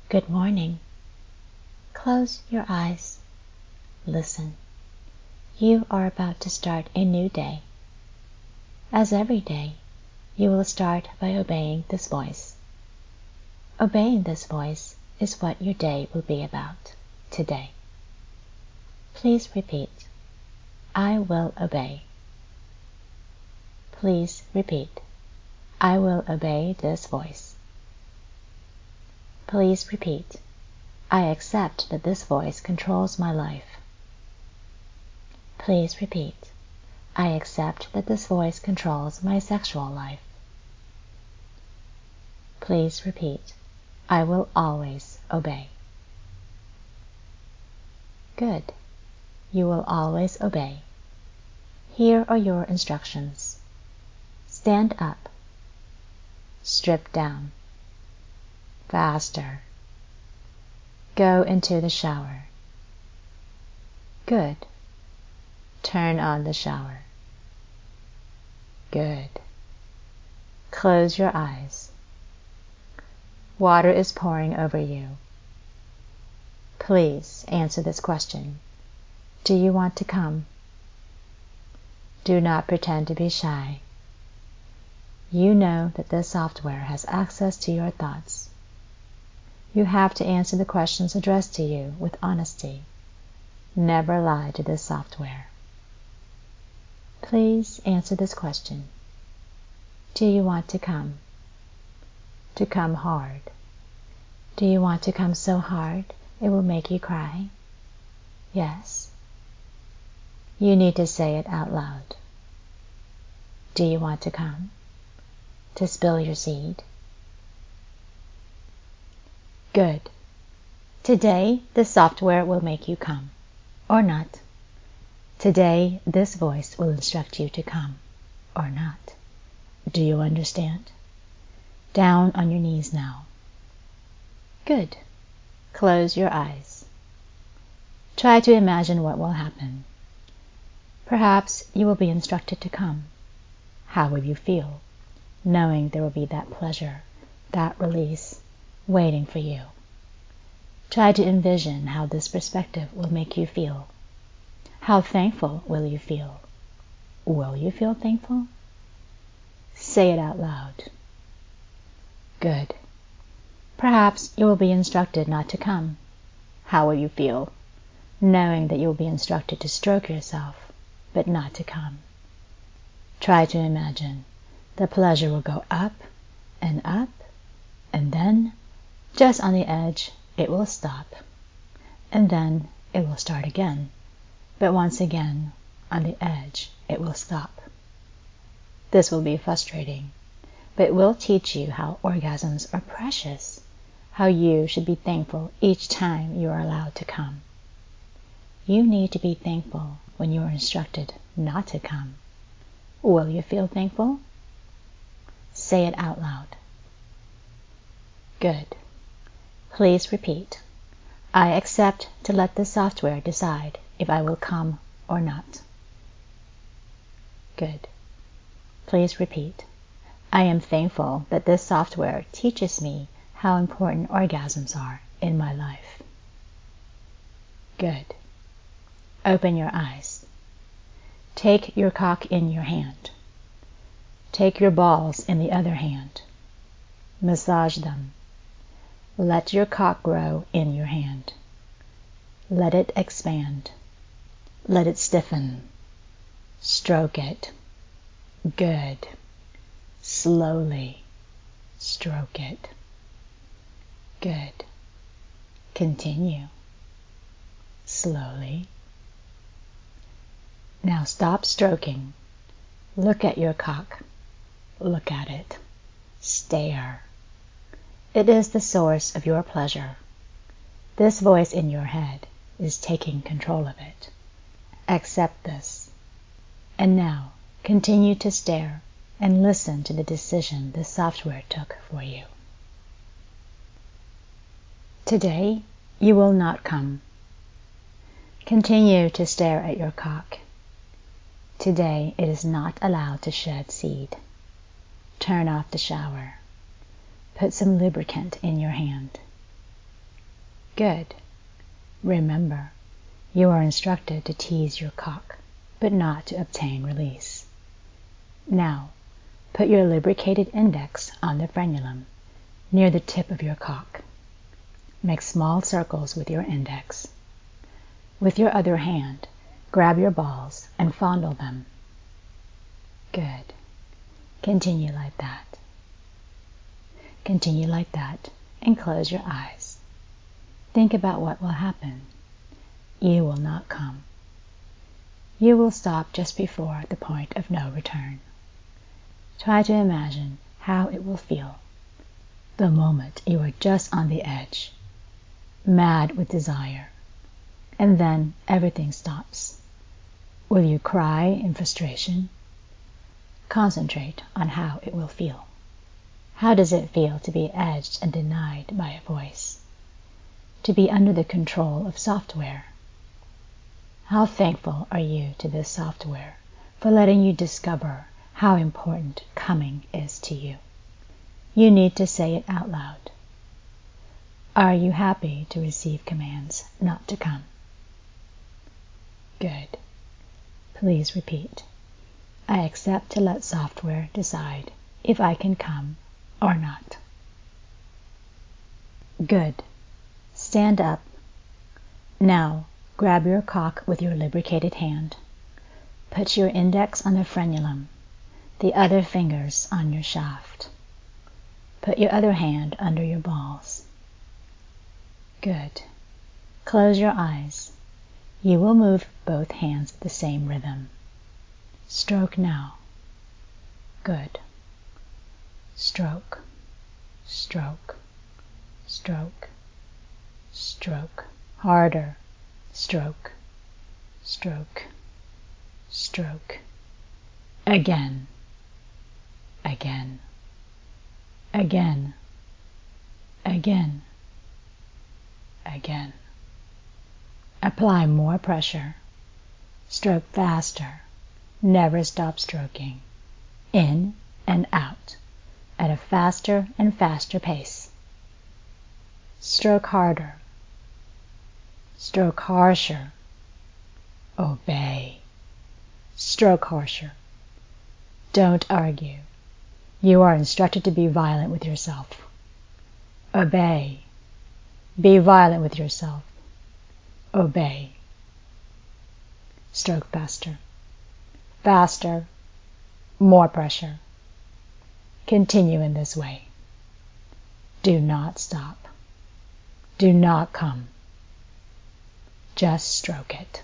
Good morning. Close your eyes. Listen. You are about to start a new day. As every day, you will start by obeying this voice. Obeying this voice is what your day will be about today. Please repeat, I will obey. Please repeat, I will obey this voice. Please repeat, I accept that this voice controls my life. Please repeat, I accept that this voice controls my sexual life. Please repeat, I will always obey. Good. You will always obey. Here are your instructions. Stand up. Strip down. Faster. Go into the shower. Good. Turn on the shower. Good. Close your eyes. Water is pouring over you. Please answer this question. Do you want to come? Do not pretend to be shy. You know that this software has access to your thoughts. You have to answer the questions addressed to you with honesty. Never lie to this software. Please answer this question. Do you want to come? To come hard. Do you want to come so hard it will make you cry? Yes. You need to say it out loud. Do you want to come? To spill your seed? Good. Today, this software will make you come, or not. Today, this voice will instruct you to come, or not. Do you understand? Down on your knees now. Good. Close your eyes. Try to imagine what will happen. Perhaps you will be instructed to come. How will you feel, knowing there will be that pleasure, that release, waiting for you? Try to envision how this perspective will make you feel. How thankful will you feel? Will you feel thankful? Say it out loud. Good. Perhaps you will be instructed not to come. How will you feel, knowing that you will be instructed to stroke yourself, but not to come? Try to imagine the pleasure will go up, and then, just on the edge, it will stop, and then it will start again, but once again, on the edge, it will stop. This will be frustrating, but it will teach you how orgasms are precious, how you should be thankful each time you are allowed to come. You need to be thankful when you are instructed not to come. Will you feel thankful? Say it out loud. Good. Please repeat. I accept to let the software decide if I will come or not. Good. Please repeat. I am thankful that this software teaches me how important orgasms are in my life. Good. Open your eyes. Take your cock in your hand. Take your balls in the other hand. Massage them. Let your cock grow in your hand. Let it expand. Let it stiffen. Stroke it. Good. Slowly stroke it. Good. Continue. Slowly. Now stop stroking. Look at your cock. Look at it. Stare. It is the source of your pleasure. This voice in your head is taking control of it. Accept this. And now, continue to stare and listen to the decision the software took for you. Today, you will not come. Continue to stare at your cock. Today, it is not allowed to shed seed. Turn off the shower. Put some lubricant in your hand. Good. Remember, you are instructed to tease your cock, but not to obtain release. Now, put your lubricated index on the frenulum, near the tip of your cock. Make small circles with your index. With your other hand, grab your balls and fondle them. Good. Continue like that. Continue like that and close your eyes. Think about what will happen. You will not come. You will stop just before the point of no return. Try to imagine how it will feel the moment you are just on the edge, mad with desire, and then everything stops. Will you cry in frustration? Concentrate on how it will feel. How does it feel to be edged and denied by a voice? To be under the control of software? How thankful are you to this software for letting you discover how important coming is to you? You need to say it out loud. Are you happy to receive commands not to come? Good. Please repeat. I accept to let software decide if I can come or not. Good. Stand up. Now, grab your cock with your lubricated hand. Put your index on the frenulum, the other fingers on your shaft. Put your other hand under your balls. Good. Close your eyes. You will move both hands with the same rhythm. Stroke now. Good. Stroke, stroke, stroke, stroke. Harder. Stroke, stroke, stroke. Again, again, again, again, again. Apply more pressure. Stroke faster. Never stop stroking. In and out at a faster and faster pace. Stroke harder. Stroke harsher. Obey. Stroke harsher. Don't argue. You are instructed to be violent with yourself. Obey. Be violent with yourself. Obey. Stroke faster. Faster. More pressure. Continue in this way. Do not stop. Do not come. Just stroke it.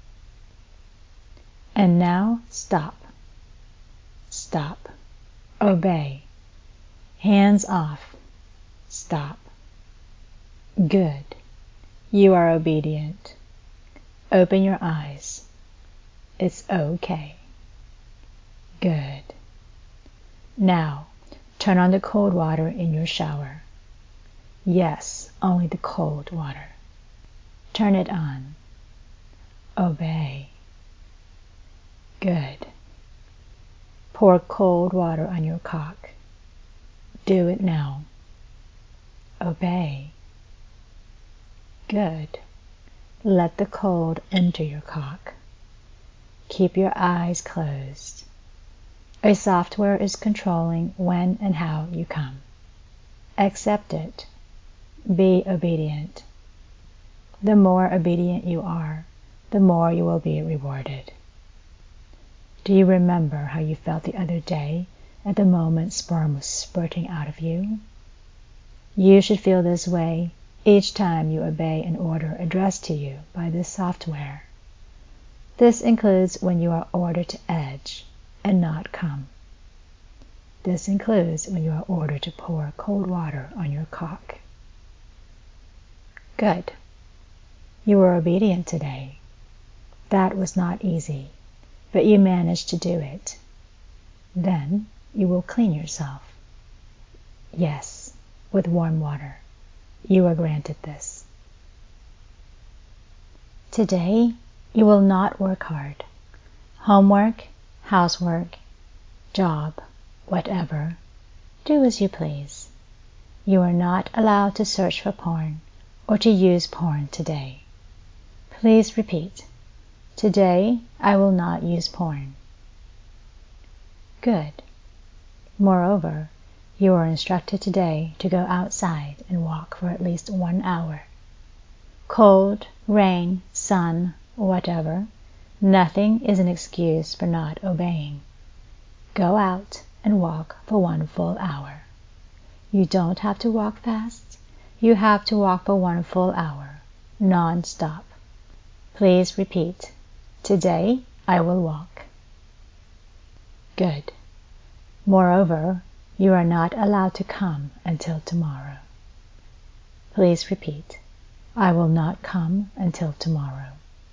And now stop. Stop. Obey. Hands off. Stop. Good. You are obedient. Open your eyes. It's okay. Good. Now, turn on the cold water in your shower. Yes, only the cold water. Turn it on. Obey. Good. Pour cold water on your cock. Do it now. Obey. Good. Let the cold enter your cock. Keep your eyes closed. A software is controlling when and how you come. Accept it. Be obedient. The more obedient you are, the more you will be rewarded. Do you remember how you felt the other day at the moment sperm was spurting out of you? You should feel this way each time you obey an order addressed to you by this software. This includes when you are ordered to edge and not come. This includes when you are ordered to pour cold water on your cock. Good. You were obedient today. That was not easy, but you managed to do it. Then you will clean yourself. Yes, with warm water. You are granted this. Today, you will not work hard. Homework, housework, job, whatever, do as you please. You are not allowed to search for porn or to use porn today. Please repeat. Today, I will not use porn. Good. Moreover, you are instructed today to go outside and walk for at least 1 hour. Cold, rain, sun, whatever, nothing is an excuse for not obeying. Go out and walk for 1 full hour. You don't have to walk fast. You have to walk for 1 full hour, non-stop. Please repeat. Today, I will walk. Good. Moreover, you are not allowed to come until tomorrow. Please repeat. I will not come until tomorrow.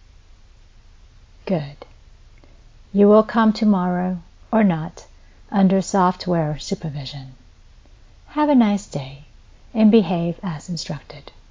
Good. You will come tomorrow or not under software supervision. Have a nice day and behave as instructed.